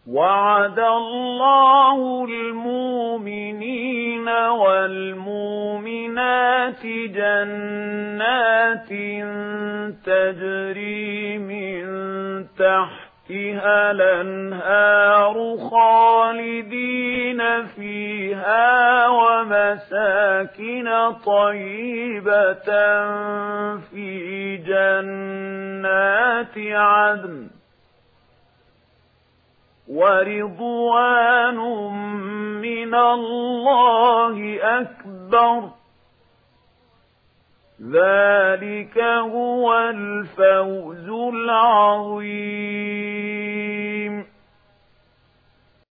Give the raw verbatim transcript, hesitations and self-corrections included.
وعد الله المؤمنين والمؤمنات جنات تجري من تحتها الأنهار خالدين فيها ومساكن طيبة في جنات عدن ورضوان من الله أكبر ذلك هو الفوز العظيم.